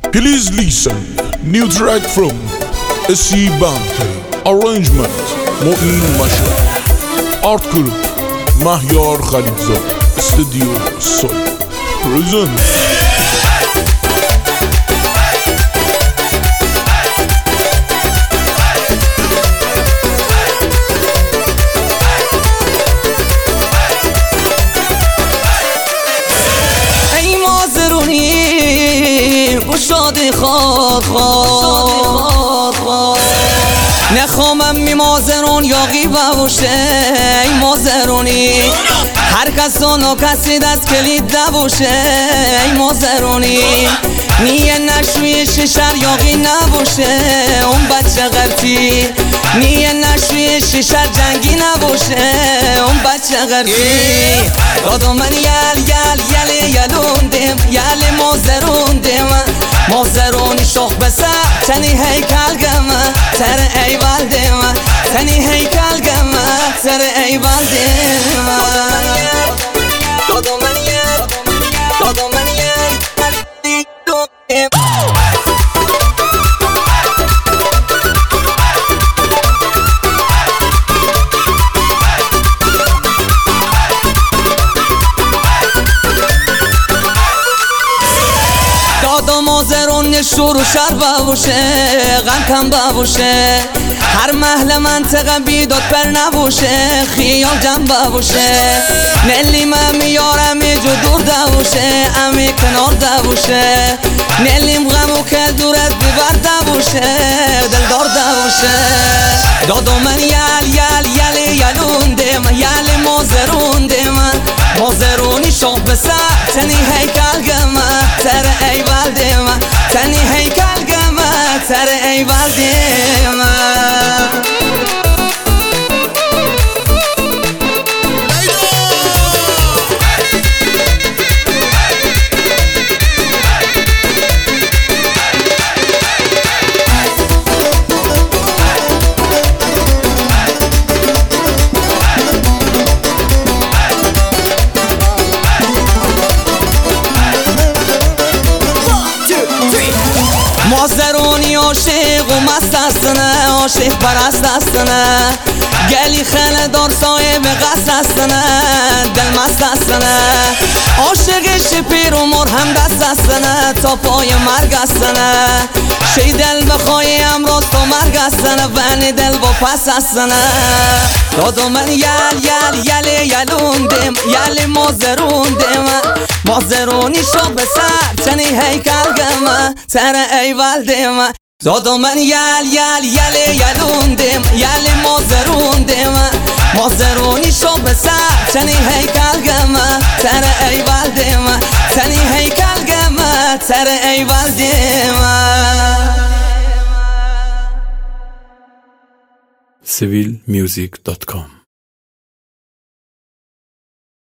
Please listen. New track from SC Bante. Arrangement Mo'in Mashar. Art group Mahyar Khalilzad. Studio Soul. Present. شادی خواد نخوامم می مازرون یاقی ببوشه ای مازرونی هر کسانو کسی دست کلید نبوشه ای مازرونی نیه نشوی ششر یاقی نبوشه اون بچه غرطی نیه نشوی ششر جنگی نبوشه اون بچه غرطی دادو من یلون دیم یل مازرون دیم مازرونی شخ بسر تنی هیکل گمه تر ایوال دیمه تنی هیکل گمه تر ایوال دیمه دادو من مازرون شروع شر ببوشه غم کم ببوشه هر محل منطقه بیداد پر نبوشه خیال جمع ببوشه نلیم امی یارمی جو دور دبوشه امی کنار دبوشه نلیم غمو که دورت بیبر دبوشه دلدار دبوشه دادو من یلون دیم یل مازرون دیم مازرونی شاق بسر تنی هیکل گمه تر ایوال دیمه تنی هیکل گمه تر ایوال دیمه مازرونی عاشق و مست هستنه عاشق پرست هستنه گلی خیلی دار صاحب قصد هستنه دل مست هستنه عاشق شپیر و مرهم دست هستنه تا پای مرگ هستنه شی دل بخوای امروز تا مرگ هستنه ونی دل با پس هستنه دادو من یلون دیم یل مازرون دیم مازرونی شو بسر تنی هیکل گمه تر ایوال دیمه دادو من یلون دیم یل مازرون دیم مازرونی شو بسر تنی هیکل گمه تر ایوال دیمه تنی هیکل گمه تر ایوال دیمه civilmusic.com